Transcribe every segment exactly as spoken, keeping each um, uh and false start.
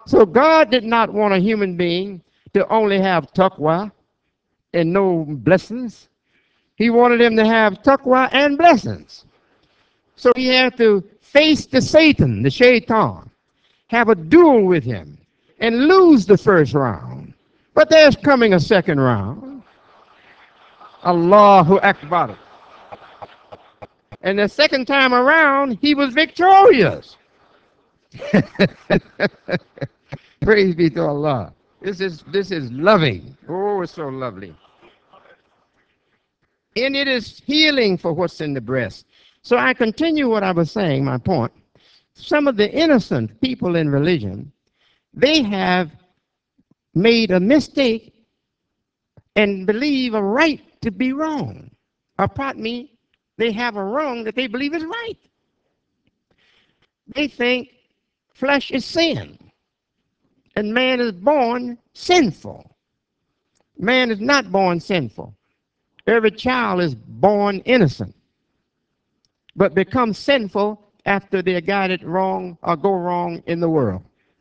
So God did not want a human being to only have taqwa and no blessings. He wanted him to have taqwa and blessings. So he had to face the Satan, the shaitan, have a duel with him, and lose the first round. But there's coming a second round. Allahu Akbar. And the second time around, he was victorious. Praise be to Allah. This is this is loving. Oh, it's so lovely. And it is healing for what's in the breast. So I continue what I was saying, my point. Some of the innocent people in religion, they have made a mistake and believe a right to be wrong. Or pardon me, they have a wrong that they believe is right. They think flesh is sin, and man is born sinful. Man is not born sinful. Every child is born innocent, but becomes sinful after they got it wrong or go wrong in the world.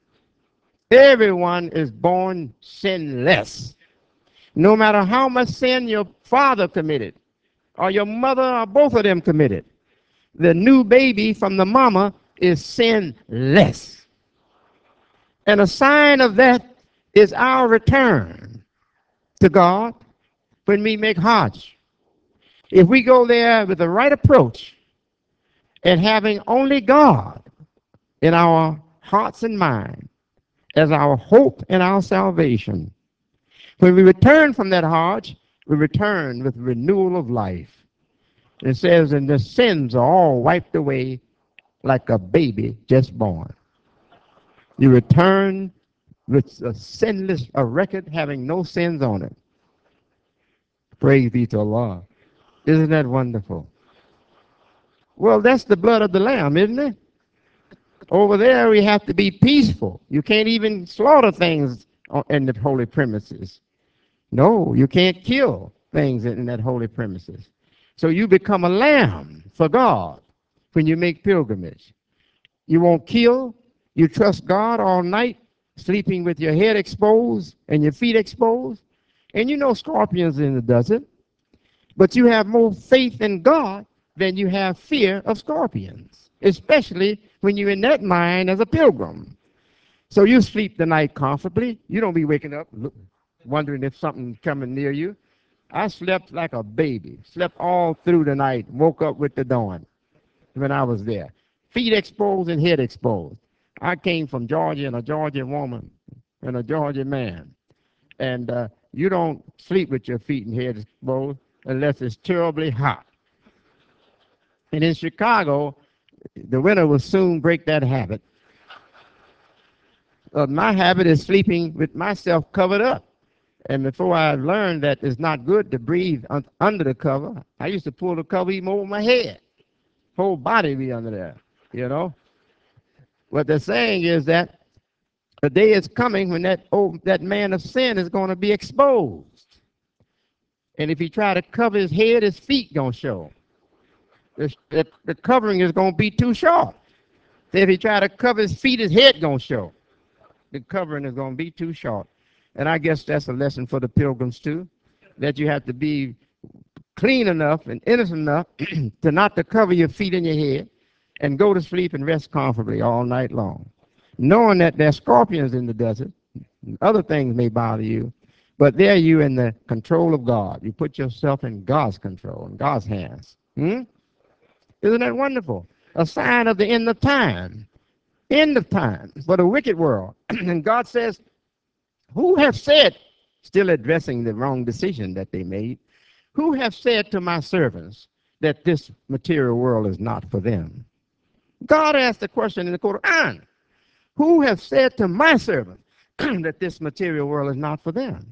Everyone is born sinless. No matter how much sin your father committed, or your mother, or both of them committed, the new baby from the mama is sinless. And a sign of that is our return to God when we make Hajj. If we go there with the right approach and having only God in our hearts and minds as our hope and our salvation, when we return from that Hajj, we return with renewal of life. It says, and the sins are all wiped away like a baby just born. You return with a sinless, a record having no sins on it. Praise be to Allah. Isn't that wonderful? Well, that's the blood of the Lamb, isn't it? Over there, we have to be peaceful. You can't even slaughter things in the holy premises. No, you can't kill things in that holy premises. So you become a lamb for God when you make pilgrimage. You won't kill. You trust God all night, sleeping with your head exposed and your feet exposed. And you know scorpions in the desert. But you have more faith in God than you have fear of scorpions, especially when you're in that mind as a pilgrim. So you sleep the night comfortably. You don't be waking up wondering if something's coming near you. I slept like a baby, slept all through the night, woke up with the dawn when I was there. Feet exposed and head exposed. I came from Georgia and a Georgian woman and a Georgian man. And uh, you don't sleep with your feet and head exposed unless it's terribly hot. And in Chicago, the winter will soon break that habit. Uh, my habit is sleeping with myself covered up. And before I learned that it's not good to breathe un- under the cover, I used to pull the cover even over my head. Whole body be under there, you know. What they're saying is that the day is coming when that old, that man of sin is going to be exposed. And if he try to cover his head, his feet going to show. The, the, the covering is going to be too short. If he try to cover his feet, his head going to show. The covering is going to be too short. And I guess that's a lesson for the pilgrims too, that you have to be clean enough and innocent enough to not to cover your feet and your head and go to sleep and rest comfortably all night long, knowing that there's scorpions in the desert. Other things may bother you, but there you in the control of God. You put yourself in God's control, in God's hands. Hmm? Isn't that wonderful? A sign of the end of time. End of time for the wicked world. And God says, who have said, still addressing the wrong decision that they made, who have said to my servants that this material world is not for them? God asked the question in the Quran, who have said to my servants that this material world is not for them?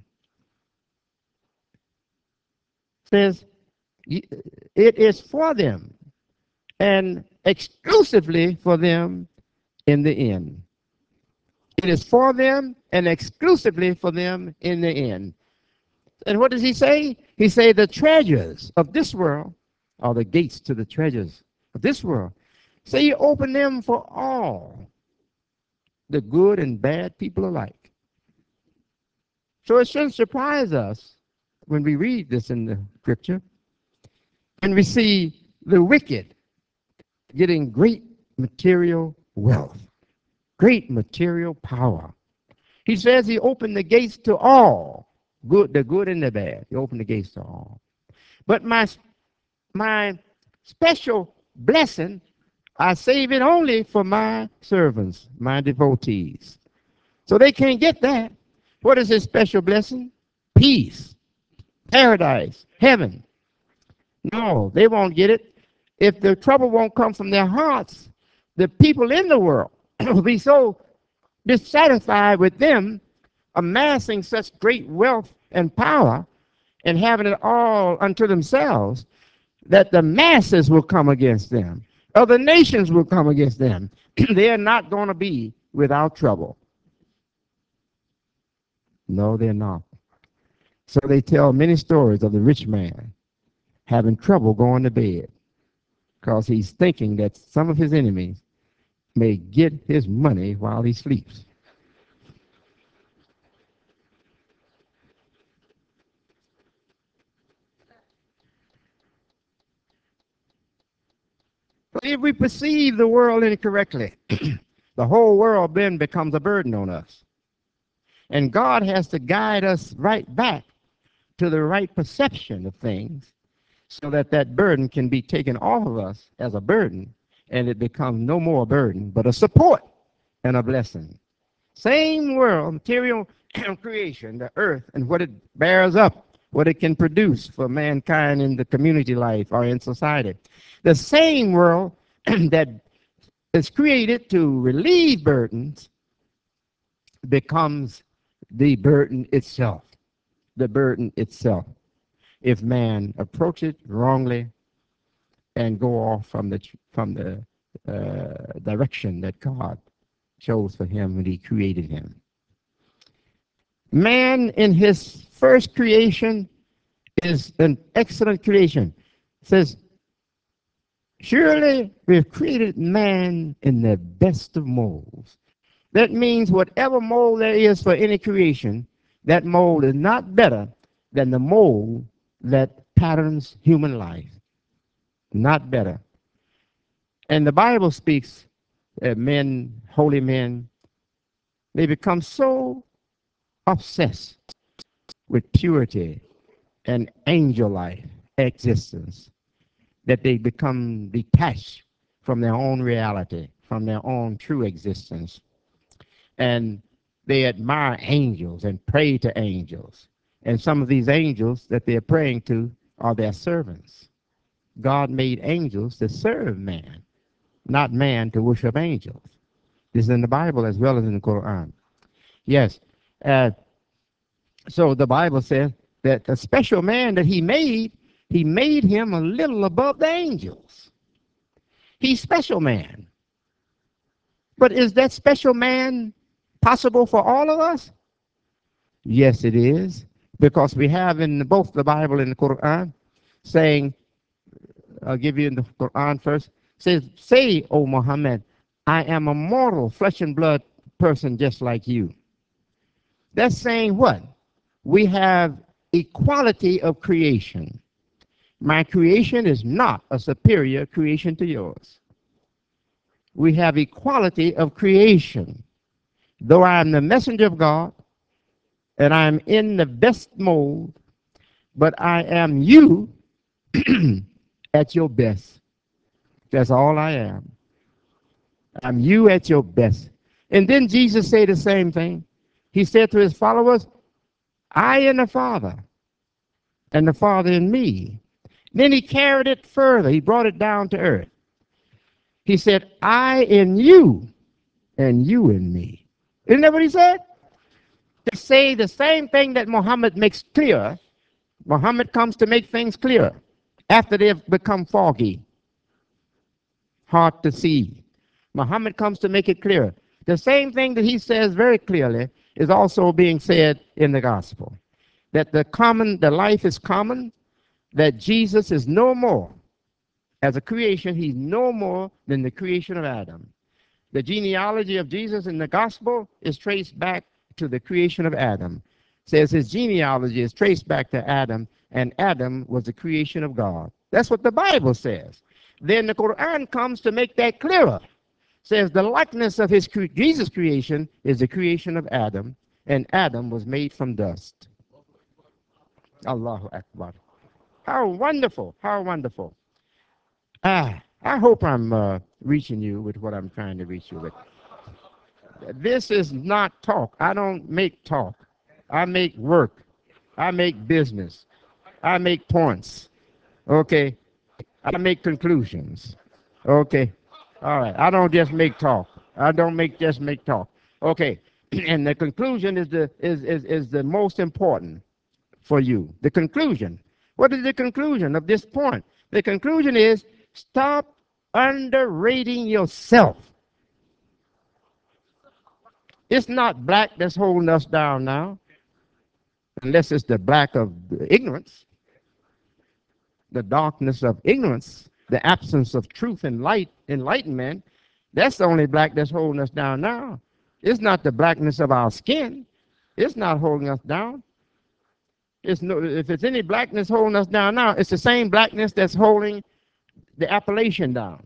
Says, it is for them and exclusively for them in the end. It is for them and exclusively for them in the end. And what does he say? He say the treasures of this world are the gates to the treasures of this world. So you open them for all. the good and bad people alike. So it shouldn't surprise us when we read this in the scripture and we see the wicked getting great material wealth, great material power. He says he opened the gates to all, good, the good and the bad. He opened the gates to all. But my my special blessing, I save it only for my servants, my devotees. So they can't get that. What is his special blessing? Peace, paradise, heaven. No, they won't get it. If the trouble won't come from their hearts, the people in the world will be so dissatisfied with them amassing such great wealth and power and having it all unto themselves that the masses will come against them. Other nations will come against them. They're not going to be without trouble. No, they're not. So they tell many stories of the rich man having trouble going to bed because he's thinking that some of his enemies may get his money while he sleeps. But if we perceive the world incorrectly, the whole world then becomes a burden on us. And God has to guide us right back to the right perception of things so that that burden can be taken off of us as a burden and it becomes no more a burden but a support and a blessing. Same world, material creation, the earth and what it bears up, what it can produce for mankind in the community life or in society. The same world that is created to relieve burdens becomes the burden itself, the burden itself, if man approach it wrongly and go off from the from the uh, direction that God chose for him when he created him. Man in his first creation is an excellent creation. It says, surely we've created man in the best of molds. That means whatever mold there is for any creation, that mold is not better than the mold that patterns human life. Not better. And the Bible speaks that men, holy men, they become so obsessed with purity and angel life existence that they become detached from their own reality, from their own true existence. And they admire angels and pray to angels. And some of these angels that they're praying to are their servants. God made angels to serve man, not man to worship angels. This is in the Bible as well as in the Quran. Yes. Uh, so the Bible says that the special man that he made, he made him a little above the angels. He's special man. But is that special man possible for all of us? Yes, it is. Because we have in both the Bible and the Quran saying, I'll give you in the Quran first, says, say, O Muhammad, I am a mortal flesh and blood person just like you. That's saying what? We have equality of creation. My creation is not a superior creation to yours. We have equality of creation. Though I am the messenger of God and I am in the best mold, but I am you at your best. That's all I am. I'm you at your best. And then Jesus said the same thing. He said to his followers, I and the Father, and the Father in me. Then he carried it further. He brought it down to earth. He said, I in you, and you in me. Isn't that what he said? To say the same thing that Muhammad makes clear. Muhammad comes to make things clear after they've become foggy, hard to see. Muhammad comes to make it clear. The same thing that he says very clearly is also being said in the gospel. That the common, the life is common, that Jesus is no more, as a creation, he's no more than the creation of Adam. The genealogy of Jesus in the gospel is traced back to the creation of Adam. It says his genealogy is traced back to Adam, and Adam was the creation of God. That's what the Bible says. Then the Quran comes to make that clearer. It says the likeness of his cre- Jesus' creation is the creation of Adam, and Adam was made from dust. Allahu Akbar. How wonderful. How wonderful. Ah, I hope I'm uh, reaching you with what I'm trying to reach you with. This is not talk. I don't make talk. I make work. I make business. I make points. Okay. I make conclusions. Okay. All right. I don't just make talk. I don't make just make talk. Okay. And the conclusion is the is, is, is the most important for you. The conclusion. What is the conclusion of this point? The conclusion is stop underrating yourself. It's not black that's holding us down now, unless it's the black of ignorance, the darkness of ignorance, the absence of truth and light, enlightenment. That's the only black that's holding us down now. It's not the blackness of our skin. It's not holding us down. It's no, if it's any blackness holding us down now, it's the same blackness that's holding the Appalachian down,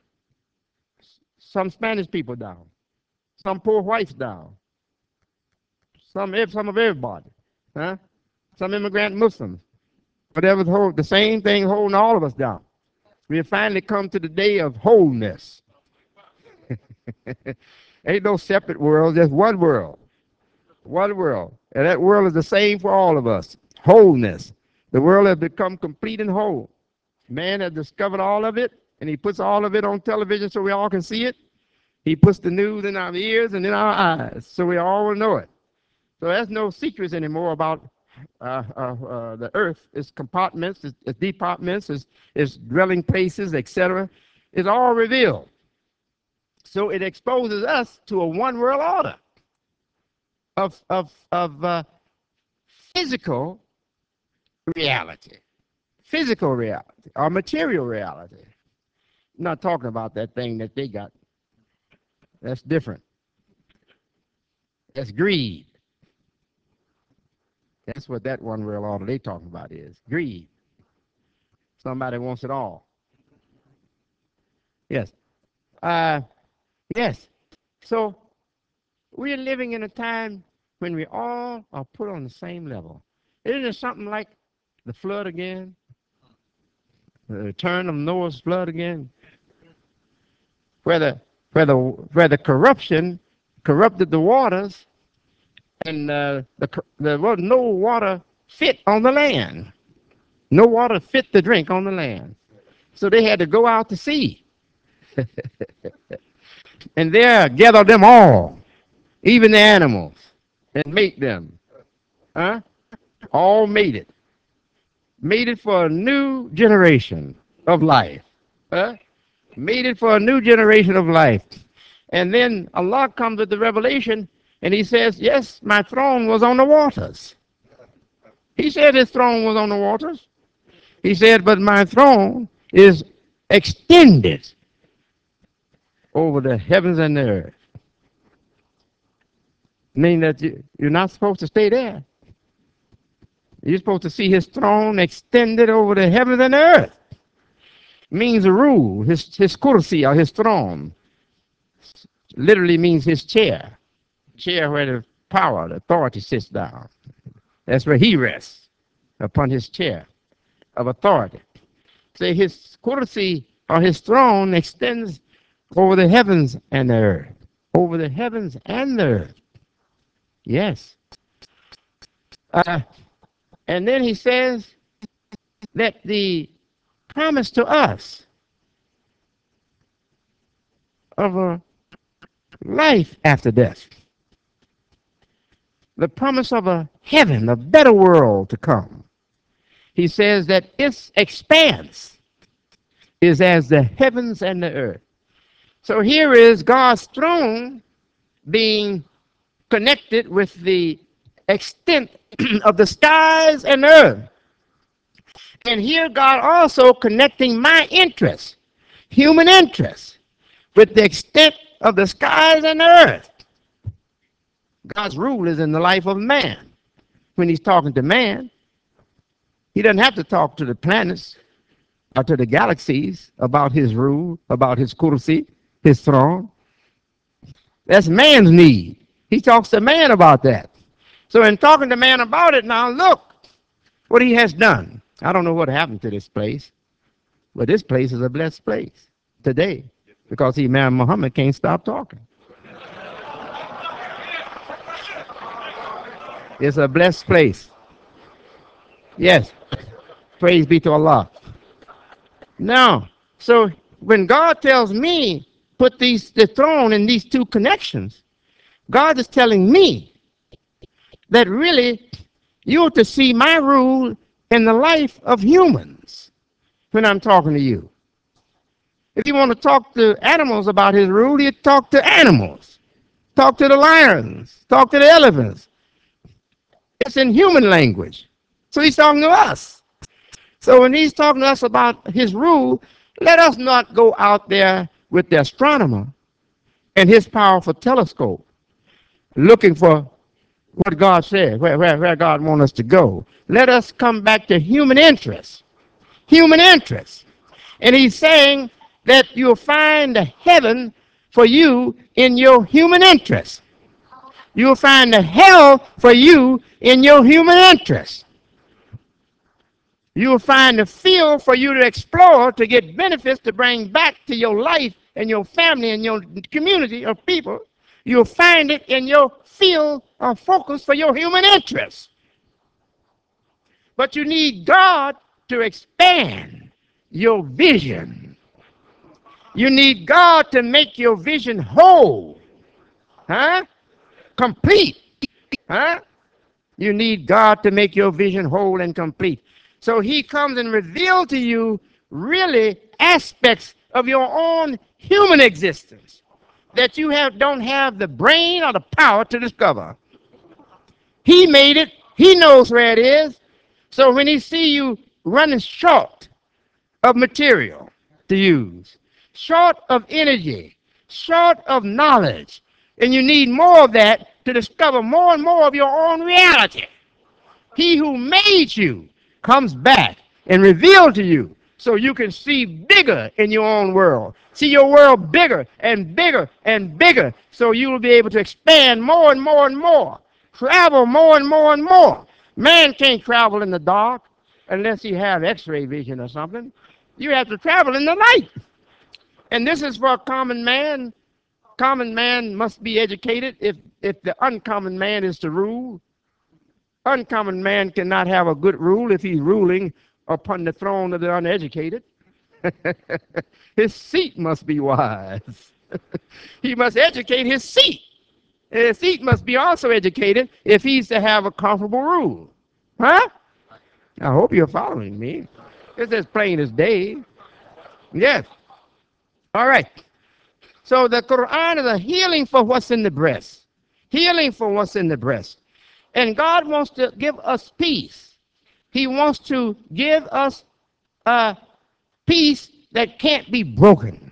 some Spanish people down, some poor whites down, some, some of everybody, huh? Some immigrant Muslims, whatever, hold, the same thing holding all of us down. We have finally come to the day of wholeness. Ain't no separate world, just one world. One world. And that world is the same for all of us. Wholeness. The world has become complete and whole. Man has discovered all of it, and he puts all of it on television so we all can see it. He puts the news in our ears and in our eyes so we all will know it. So there's no secrets anymore about uh, uh, uh, the earth, its compartments, its, its departments, its, its dwelling places, et cetera. It's all revealed. So it exposes us to a one world order of, of, of uh, physical reality, physical reality, or material reality. I'm not talking about that thing that they got. That's different. That's greed. That's what that one world order they talking about is greed. Somebody wants it all. Yes. Uh, yes. So we're living in a time when we all are put on the same level. Isn't it something like the flood again? The return of Noah's flood again? Where the, where the, where the corruption corrupted the waters, and uh, the, there was no water fit on the land. No water fit to drink on the land. So they had to go out to sea. And there gather them all, even the animals, and mate them. Huh? All mated. Mated for a new generation of life. Huh? Mated for a new generation of life. And then Allah comes with the revelation, and he says, yes, my throne was on the waters. He said his throne was on the waters. He said, but my throne is extended over the heavens and the earth. Meaning that you, you're not supposed to stay there. You're supposed to see his throne extended over the heavens and the earth. Means a rule, his, his kursi, or his throne. Literally means his chair. Chair where the power, the authority sits down. That's where he rests, upon his chair of authority. Say his kursi, or his throne, extends over the heavens and the earth. Over the heavens and the earth. Yes. Uh, and then he says that the promise to us of a life after death, the promise of a heaven, a better world to come. He says that its expanse is as the heavens and the earth. So here is God's throne being connected with the extent of the skies and earth. And here God also connecting my interests, human interests, with the extent of the skies and the earth. God's rule is in the life of man. When he's talking to man, he doesn't have to talk to the planets or to the galaxies about his rule, about his kursi, his throne. That's man's need. He talks to man about that. So in talking to man about it, now look what he has done. I don't know what happened to this place, but this place is a blessed place today because Imam Muhammad can't stop talking. It's a blessed place. Yes. Praise be to Allah. Now, so when God tells me put these the throne in these two connections, God is telling me that really you're to see my rule in the life of humans when I'm talking to you. If you want to talk to animals about his rule, you talk to animals. Talk to the lions. Talk to the elephants. It's in human language. So he's talking to us. So when he's talking to us about his rule, let us not go out there with the astronomer and his powerful telescope looking for what God said, where, where, where God wants us to go. Let us come back to human interest. Human interest. And he's saying that you'll find the heaven for you in your human interest. You'll find the hell for you in your human interest. You'll find the field for you to explore to get benefits to bring back to your life and your family and your community of people. You'll find it in your field of focus for your human interests. But you need God to expand your vision. You need God to make your vision whole, huh? Complete, huh? You need God to make your vision whole and complete. So he comes and reveals to you really aspects of your own human existence that you have don't have the brain or the power to discover. He made it. He knows where it is. So when he see you running short of material to use, short of energy, short of knowledge, and you need more of that to discover more and more of your own reality, he who made you comes back and reveals to you so you can see bigger in your own world. See your world bigger and bigger and bigger so you will be able to expand more and more and more. Travel more and more and more. Man can't travel in the dark unless he have x-ray vision or something. You have to travel in the light. And this is for a common man. Common man must be educated if, if the uncommon man is to rule. Uncommon man cannot have a good rule if he's ruling upon the throne of the uneducated. His seat must be wise. He must educate his seat. And his seat must be also educated if he's to have a comfortable rule. Huh? I hope you're following me. It's as plain as day. Yes. All right. So the Quran is a healing for what's in the breast. Healing for what's in the breast. And God wants to give us peace. He wants to give us a peace that can't be broken.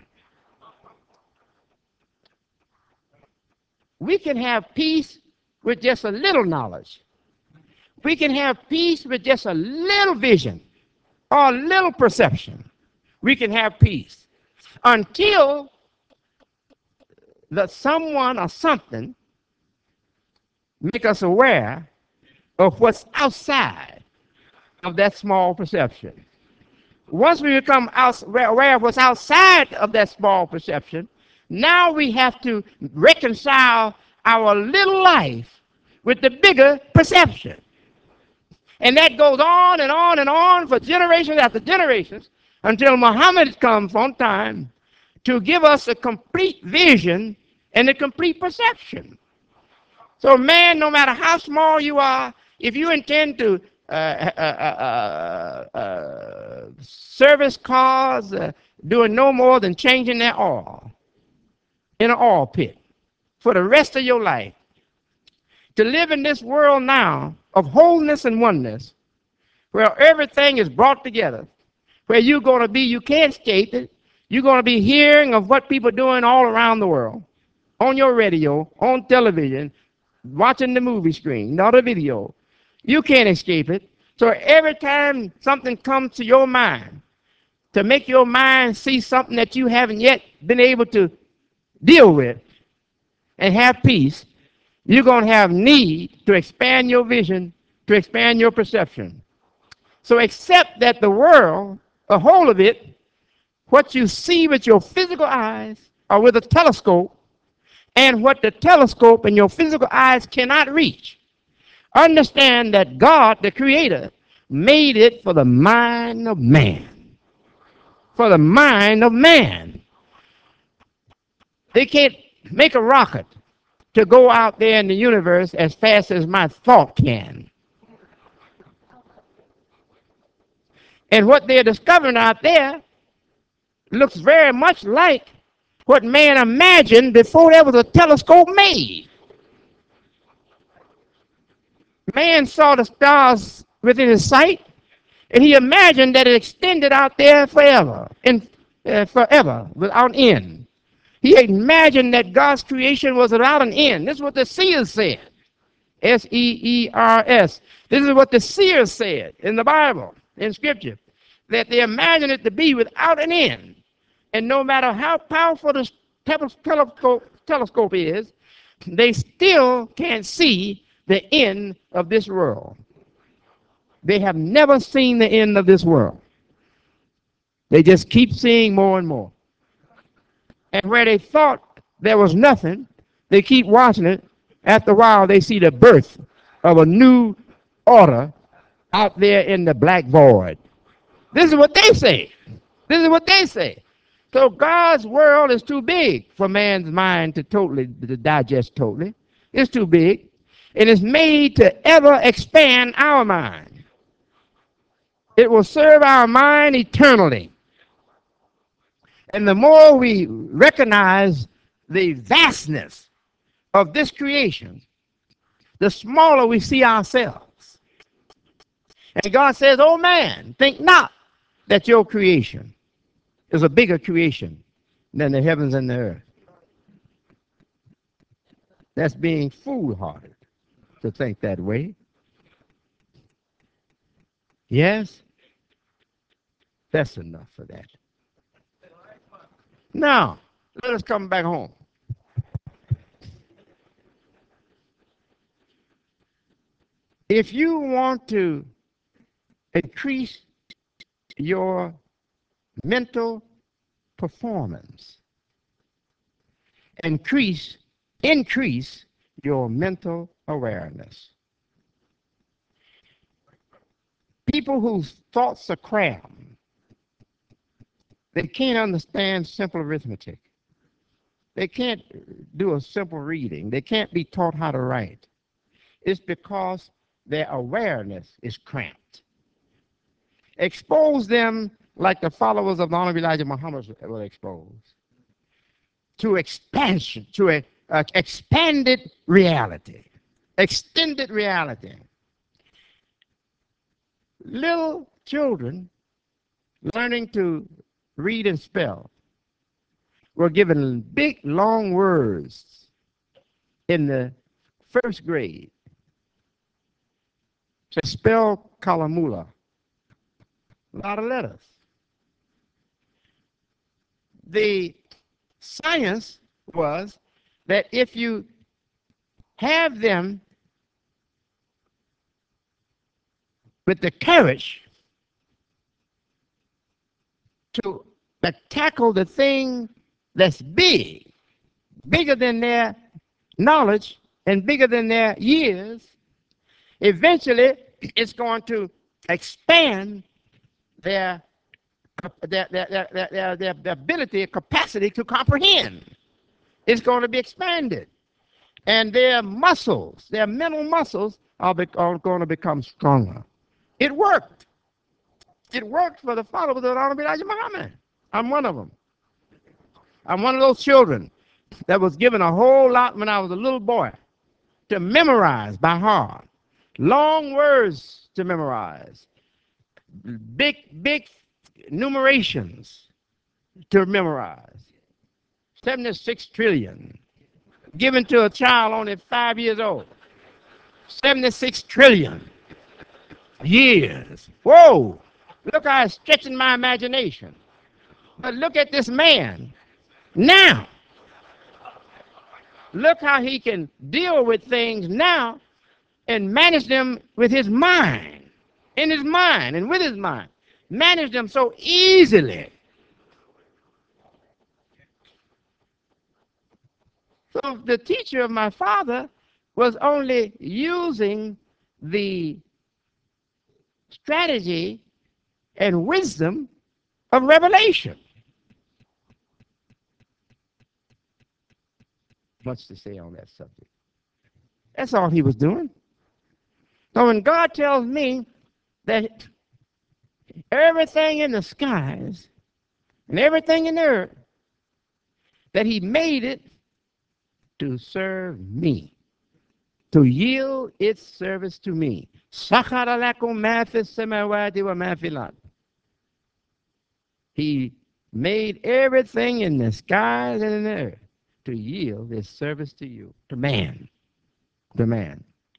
We can have peace with just a little knowledge. We can have peace with just a little vision or a little perception. We can have peace until the someone or something make us aware of what's outside of that small perception. Once we become aware of what's outside of that small perception, now we have to reconcile our little life with the bigger perception. And that goes on and on and on for generations after generations until Muhammad comes on time to give us a complete vision and a complete perception. So, man, no matter how small you are, if you intend to uh, uh, uh, uh, uh, service cars uh, doing no more than changing their oil in an oil pit for the rest of your life, to live in this world now of wholeness and oneness, where everything is brought together, where you're going to be, you can't escape it. You're going to be hearing of what people are doing all around the world. on your radio, on television, watching the movie screen, not a video. You can't escape it. So every time something comes to your mind, to make your mind see something that you haven't yet been able to deal with and have peace, you're going to have need to expand your vision, to expand your perception. So accept that the world, the whole of it, what you see with your physical eyes or with a telescope, and what the telescope and your physical eyes cannot reach. Understand that God, the Creator, made it for the mind of man. For the mind of man. They can't make a rocket to go out there in the universe as fast as my thought can. And what they're discovering out there looks very much like what man imagined before there was a telescope made. Man saw the stars within his sight, and he imagined that it extended out there forever, and uh, forever, without end. He imagined that God's creation was without an end. This is what the seers said. S E E R S. This is what the seers said in the Bible, in Scripture, that they imagined it to be without an end. And no matter how powerful the telescope, telescope is, they still can't see the end of this world. They have never seen the end of this world. They just keep seeing more and more. And where they thought there was nothing, they keep watching it. After a while, they see the birth of a new order out there in the black void. This is what they say. This is what they say. So God's world is too big for man's mind to totally to digest totally. It's too big. And it's made to ever expand our mind. It will serve our mind eternally. And the more we recognize the vastness of this creation, the smaller we see ourselves. And God says, oh man, think not that your creation is a bigger creation than the heavens and the earth. That's being foolhardy to think that way. Yes, that's enough for that. Now, let us come back home. If you want to increase your mental performance, increase, increase your mental awareness. People whose thoughts are crammed, they can't understand simple arithmetic. They can't do a simple reading. They can't be taught how to write. It's because their awareness is cramped. Expose them like the followers of the Honorable Elijah Muhammad were exposed to expansion, to a, a expanded reality, extended reality. Little children learning to read and spell were given big, long words in the first grade to spell Kalamula. A lot of letters. The science was that if you have them with the courage to tackle the thing that's big, bigger than their knowledge and bigger than their years, eventually it's going to expand their their, their, their, their, their, their ability, capacity to comprehend. It's going to be expanded. And their muscles, their mental muscles, are, be, are going to become stronger. It worked. It worked for the followers of the Honorable Elijah Muhammad. I'm one of them. I'm one of those children that was given a whole lot when I was a little boy to memorize by heart. Long words to memorize. Big, big numerations to memorize. seventy-six trillion. given to a child only five years old. seventy-six trillion years. Whoa! Look how it's stretching my imagination. But look at this man now. Look how he can deal with things now and manage them with his mind, in his mind and with his mind. Manage them so easily. So the teacher of my father was only using the strategy and wisdom of revelation. Much to say on that subject. That's all he was doing. So when God tells me that everything in the skies and everything in the earth, that he made it to serve me, to yield its service to me. He made everything in the skies and in the earth to yield its service to you, to man, to man.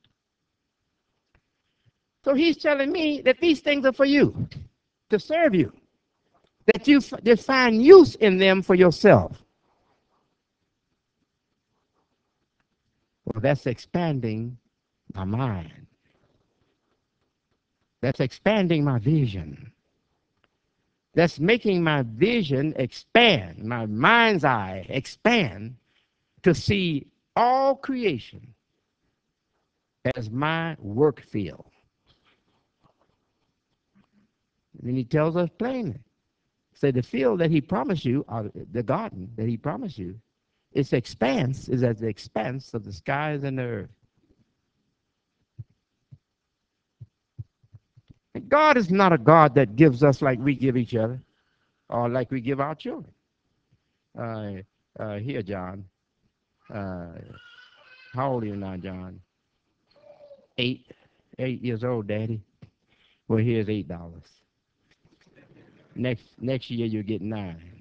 So he's telling me that these things are for you, to serve you, that you f- find use in them for yourself. Well, that's expanding my mind. That's expanding my vision. That's making my vision expand, my mind's eye expand to see all creation as my work field. And he tells us plainly, say the field that he promised you, or the garden that he promised you, its expanse is as the expanse of the skies and the earth. And God is not a God that gives us like we give each other or like we give our children. Uh, uh, here, John. Uh, how old are you now, John? Eight. Eight years old, Daddy. Well, here's eight dollars. Next next year you'll get nine.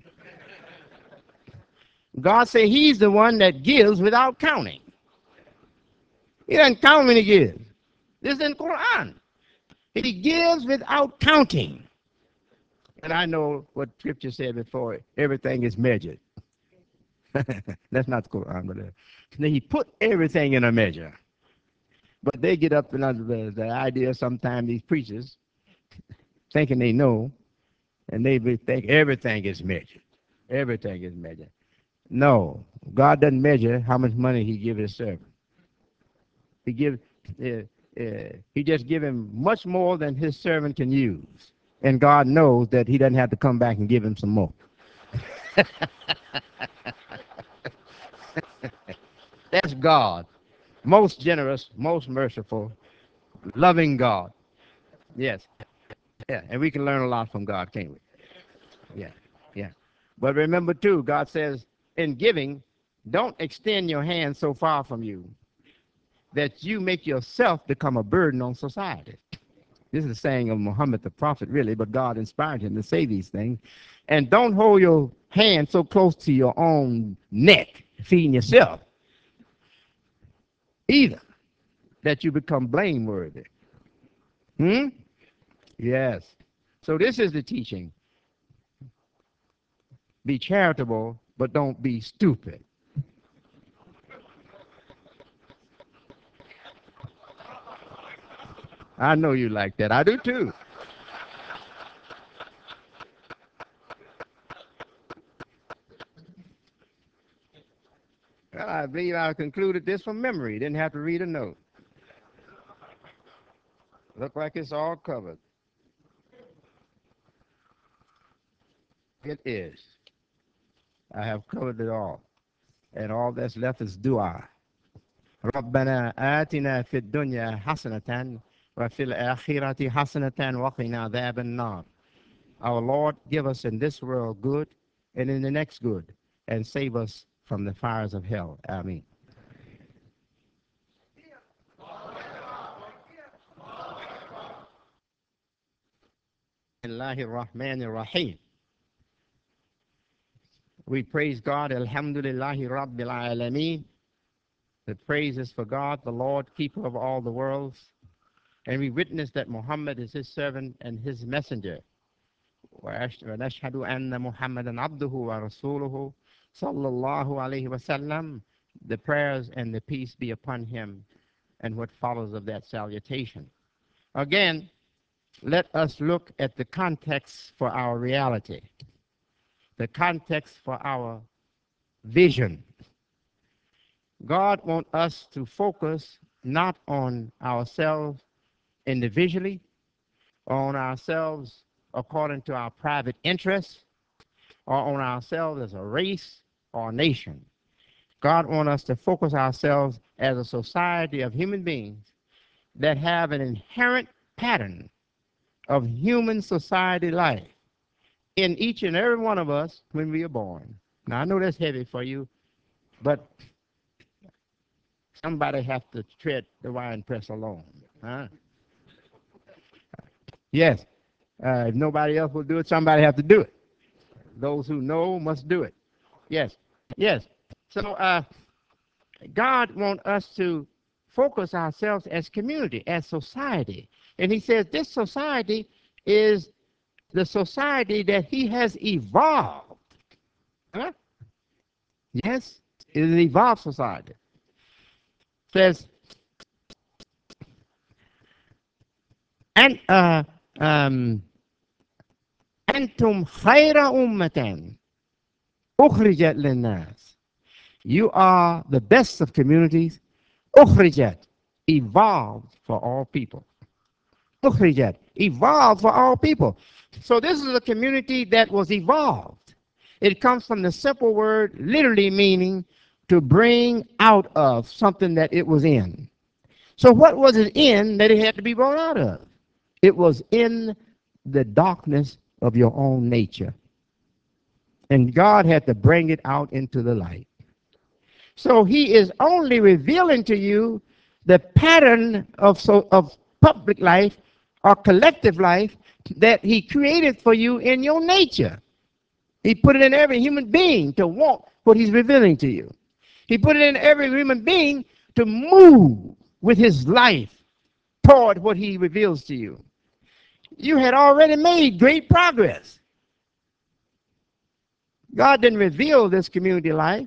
God said he's the one that gives without counting. He doesn't count when he gives. This is in Quran. He gives without counting. And I know what scripture said before, everything is measured. That's not the Quran, but uh, he put everything in a measure. But they get up and under the, the idea sometimes, these preachers, thinking they know, and they think everything is measured. Everything is measured. No, God doesn't measure how much money he gives his servant. He give, uh, uh, he just give him much more than his servant can use. And God knows that he doesn't have to come back and give him some more. That's God. Most generous, most merciful, loving God. Yes. Yeah. And we can learn a lot from God, can't we? Yeah. Yeah. But remember, too, God says in giving, don't extend your hand so far from you that you make yourself become a burden on society. This is a saying of Muhammad the prophet, really, but God inspired him to say these things. And don't hold your hand so close to your own neck, feeding yourself, either, that you become blameworthy. Hmm? Yes. So this is the teaching. Be charitable, but don't be stupid. I know you like that. I do too. Well, I believe I concluded this from memory. Didn't have to read a note. Look like it's all covered. It is. I have covered it all. And all that's left is dua. ربنا آتنا في الدنيا حسنة وفي الآخرة حسنة وقنا عذاب النار. Our Lord, give us in this world good and in the next good, and save us from the fires of hell. Amen. Bismillahir Rahmanir Rahim. We praise God, Alhamdulillahi Rabbil Alameen, The praises for God, the Lord, keeper of all the worlds. And we witness that Muhammad is his servant and his messenger. وَنَشْهَدُ أَنَّ مُحَمَّدًا عَبْدُهُ وَرَسُولُهُ صلى الله عليه وسلم. The prayers and the peace be upon him and what follows of that salutation. Again, let us look at the context for our reality, the context for our vision. God wants us to focus not on ourselves individually, or on ourselves according to our private interests, or on ourselves as a race or a nation. God wants us to focus ourselves as a society of human beings that have an inherent pattern of human society life in each and every one of us when we are born. Now, I know that's heavy for you, but somebody has to tread the wine press alone. Huh? Yes. Uh, if nobody else will do it, somebody has to do it. Those who know must do it. Yes. Yes. So uh, God wants us to focus ourselves as community, as society. And he says this society is the society that he has evolved. Huh? Yes, it is an evolved society. It says, and uh, um, أنتم خير أمة أخرجت للناس. You are the best of communities. أخرجت, evolved for all people. أخرجت, evolved for all people. So this is a community that was evolved. It comes from the simple word literally meaning to bring out of something that it was in. So what was it in that it had to be brought out of? It was in the darkness of your own nature. And God had to bring it out into the light. So he is only revealing to you the pattern of, so, of public life or collective life that he created for you in your nature. He put it in every human being to want what he's revealing to you. He put it in every human being to move with his life toward what he reveals to you. You had already made great progress. God didn't reveal this community life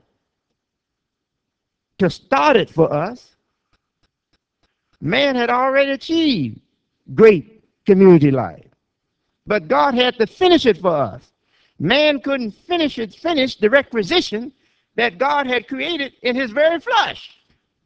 to start it for us. Man had already achieved great community life, but God had to finish it for us. Man couldn't finish it, finish the requisition that God had created in his very flesh.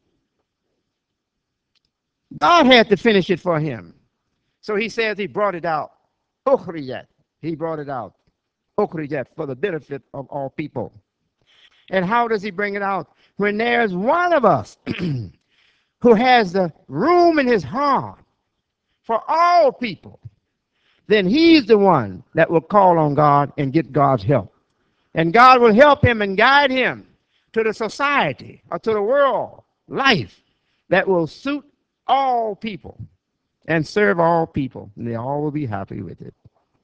God had to finish it for him. So he says he brought it out. Ukhriyat. He brought it out. Ukhriyat, for the benefit of all people. And how does he bring it out? When there's one of us who has the room in his heart for all people, then he's the one that will call on God and get God's help. And God will help him and guide him to the society or to the world life that will suit all people and serve all people. And they all will be happy with it.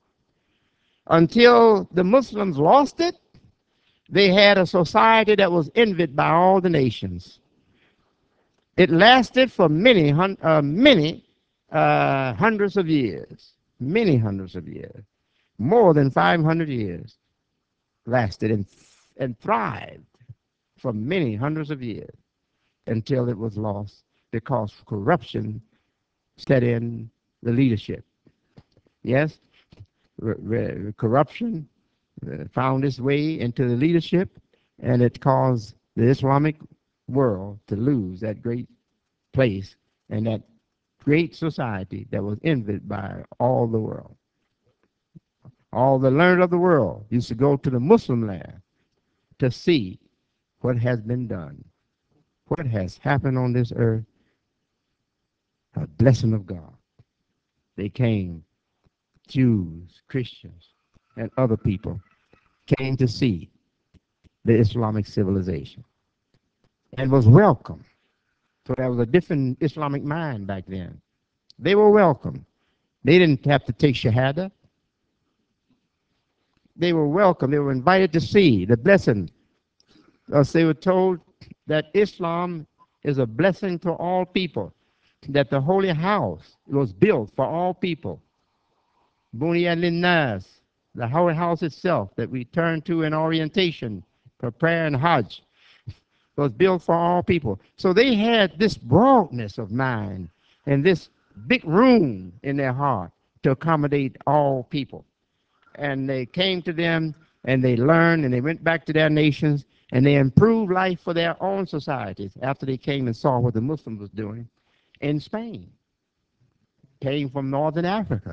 Until the Muslims lost it, they had a society that was envied by all the nations. It lasted for many, uh, many uh, hundreds of years, many hundreds of years, more than five hundred years lasted and, and thrived for many hundreds of years until it was lost because corruption set in the leadership. Yes, r- r- corruption uh, found its way into the leadership, and it caused the Islamic world to lose that great place and that great society that was envied by all the world. All the learned of the world used to go to the Muslim land to see what has been done, what has happened on this earth, a blessing of God. They came, Jews, Christians, and other people came to see the Islamic civilization and was welcome. So there was a different Islamic mind back then. They were welcome. They didn't have to take Shahada. They were welcome. They were invited to see the blessing. As they were told that Islam is a blessing to all people, that the holy house was built for all people. Bunya Linnas, the holy house itself that we turn to in orientation for prayer and Hajj, was built for all people. So they had this broadness of mind and this big room in their heart to accommodate all people. And they came to them and they learned and they went back to their nations and they improved life for their own societies after they came and saw what the Muslims was doing in Spain. Came from northern Africa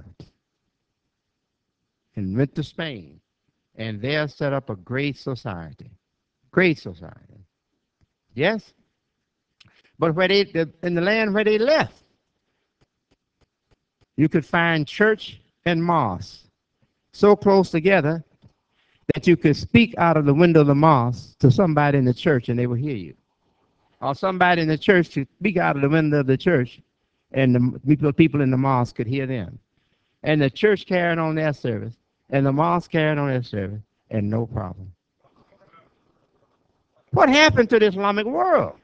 and went to Spain and there set up a great society. Great society. Yes? But where they, the, in the land where they left, you could find church and mosque so close together that you could speak out of the window of the mosque to somebody in the church and they will hear you. Or somebody in the church could speak out of the window of the church and the people, people in the mosque could hear them. And the church carried on their service and the mosque carried on their service and no problem. What happened to the Islamic world?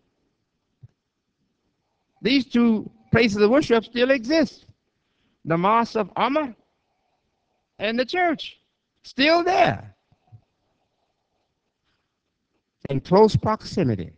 These two places of worship still exist. The Mosque of Umar and the church, still there, in close proximity.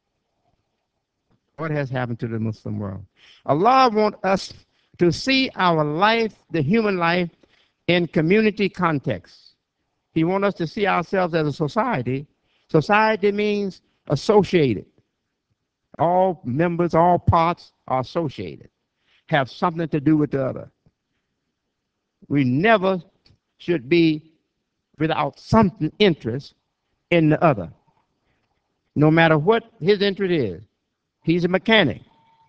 What has happened to the Muslim world? Allah wants us to see our life, the human life, in community context. He wants us to see ourselves as a society. Society means associated. All members, all parts are associated, have something to do with the other. We never should be without some interest in the other, no matter what his interest is. He's a mechanic.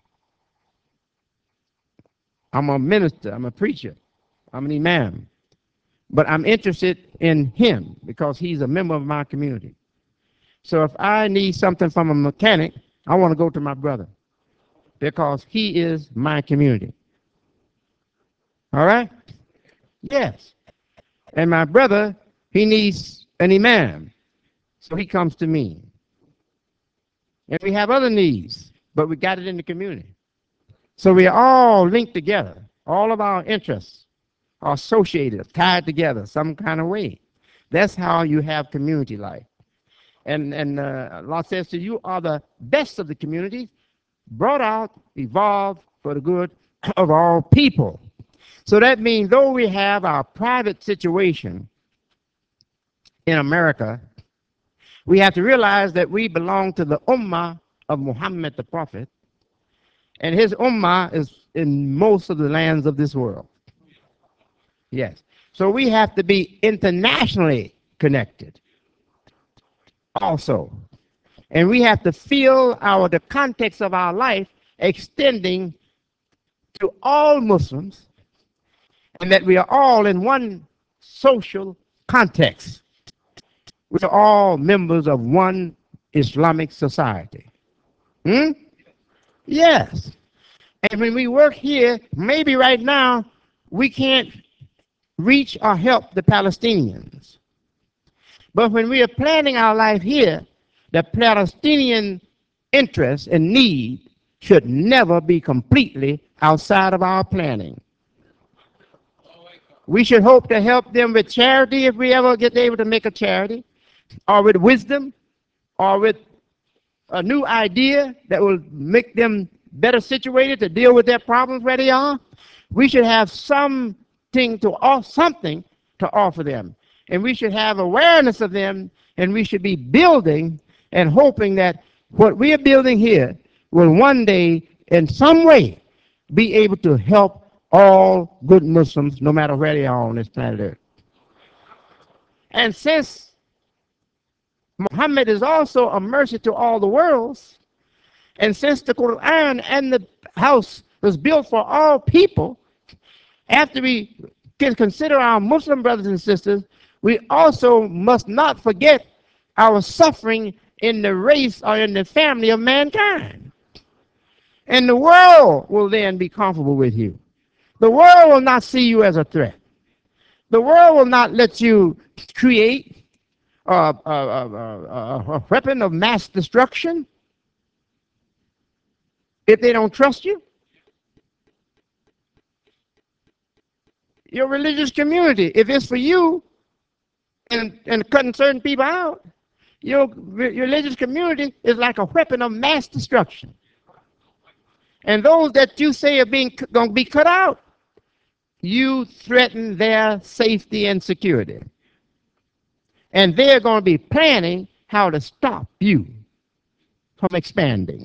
I'm a minister. I'm a preacher. I'm an imam. But I'm interested in him because he's a member of my community. So if I need something from a mechanic, I want to go to my brother because he is my community. All right? Yes. And my brother, he needs an imam. So he comes to me. And we have other needs, but we got it in the community. So we are all linked together. All of our interests are associated, tied together some kind of way. That's how you have community life. And, and uh, Allah says to you, are the best of the community, brought out, evolved for the good of all people. So that means though we have our private situation in America, we have to realize that we belong to the Ummah of Muhammad the Prophet, and his Ummah is in most of the lands of this world. Yes. So we have to be internationally connected also. And we have to feel our the context of our life extending to all Muslims, and that we are all in one social context. We are all members of one Islamic society. Hmm? Yes. And when we work here, maybe right now, we can't reach or help the Palestinians. But when we are planning our life here, the Palestinian interest and need should never be completely outside of our planning. We should hope to help them with charity if we ever get able to make a charity, or with wisdom, or with a new idea that will make them better situated to deal with their problems where they are. We should have something to offer, something to offer them, and we should have awareness of them, and we should be building and hoping that what we are building here will one day, in some way, be able to help all good Muslims, no matter where they are on this planet Earth. And since Muhammad is also a mercy to all the worlds, and since the Quran and the house was built for all people, after we can consider our Muslim brothers and sisters, we also must not forget our suffering in the race or in the family of mankind. And the world will then be comfortable with you. The world will not see you as a threat. The world will not let you create a, a, a, a, a weapon of mass destruction. If they don't trust you, your religious community, if it's for you and, and cutting certain people out, your, your religious community is like a weapon of mass destruction. And those that you say are being going to be cut out, you threaten their safety and security. And they're going to be planning how to stop you from expanding.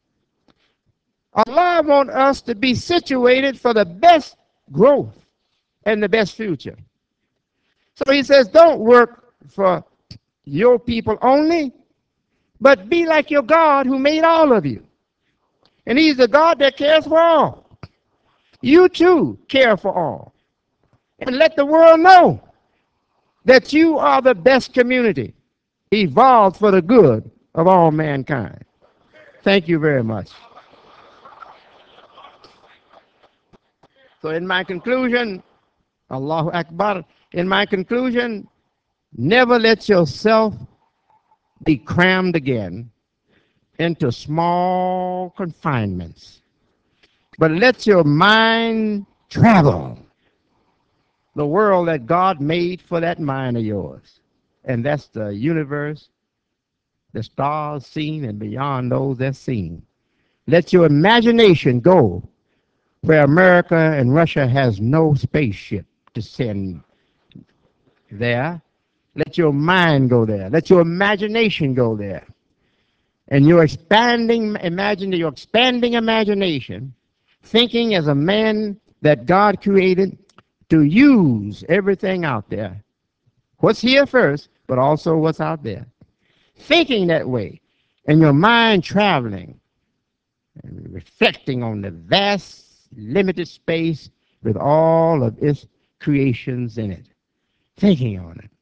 Allah wants us to be situated for the best growth and the best future. So he says, don't work for your people only, but be like your God who made all of you. And he's the God that cares for all. You too care for all. And let the world know that you are the best community evolved for the good of all mankind. Thank you very much. So in my conclusion, Allahu Akbar, in my conclusion, never let yourself be crammed again into small confinements, but let your mind travel the world that God made for that mind of yours. And that's the universe, the stars seen and beyond those that seen. Let your imagination go where America and Russia has no spaceship to send there. Let your mind go there. Let your imagination go there. And your expanding imagine your expanding imagination, thinking as a man that God created to use everything out there. What's here first, but also what's out there. Thinking that way, and your mind traveling and reflecting on the vast, limited space with all of its creations in it. Thinking on it.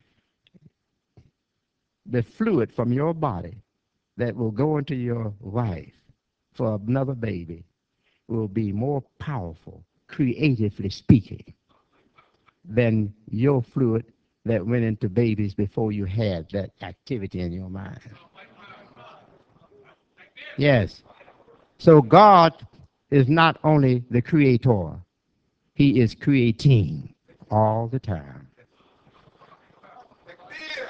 The fluid from your body that will go into your wife for another baby will be more powerful, creatively speaking, than your fluid that went into babies before you had that activity in your mind. Yes. So God is not only the creator, he is creating all the time.